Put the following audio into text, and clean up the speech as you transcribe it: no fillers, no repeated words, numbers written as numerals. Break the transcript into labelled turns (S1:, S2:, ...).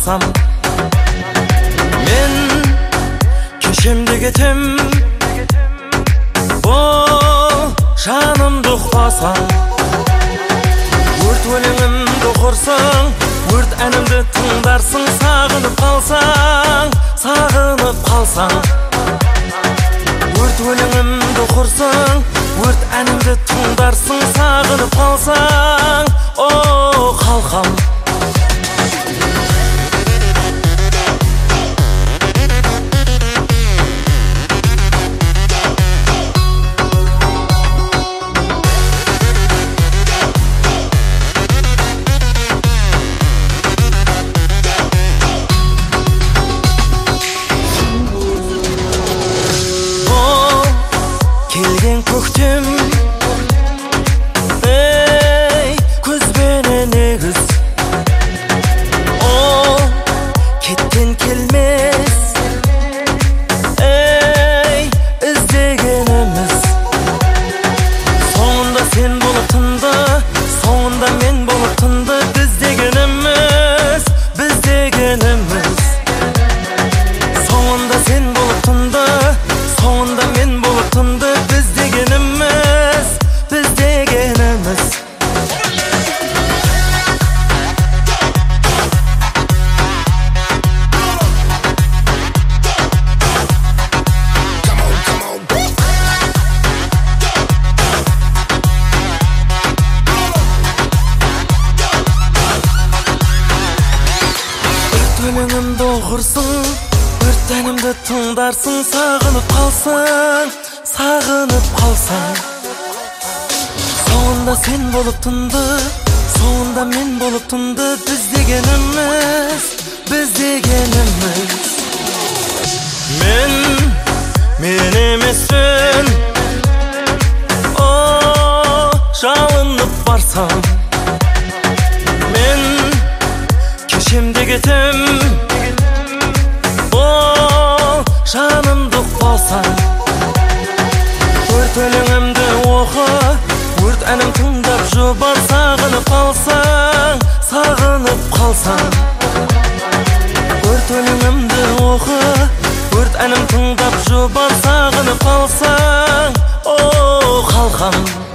S1: барсам, мен кешемде кетем. О, жанымды ұқпасаң, өрт өлеңімді оқырсың, өрт әнімді тыңдарсың. Сағынып қалсаң, сағынып қалсаң, өрт өлеңімді оқырсың, өрт әнімді тыңдарсың. Сағынып қалсаң, о қалқам. Келген көктем, ей, күзбенен егіз. О, кеткен келмес, ей, іздегеніміз. Соңында сен болып тынды, соңында мен болып тынды. Біз дегеніміз, біз дегеніміз. Соңында сен болып тынды, соңында мен болып тынды. Біз дегеніміз, біз дегеніміз. Өрт өлеңімді оқырсың, өрт әнімді тыңдарсың. Сағынып қалсаң, сағынып қалсаң, соңында сен болып тынды, соңында мен болып тынды. Біз дегеніміз, біз дегеніміз. Мен емеспін. О, жалынып барсам, мен кешемде кетем. О, жанымды ұқпасаң, өрт өлеңімді оқы, өрт әнім тыңдап жұбан. Сағынып қалсаң, сағынып қалсаң, өрт өлеңімді оқы, өрт әнім тыңдап жұбан. Сағынып қалсаң, о қалқам.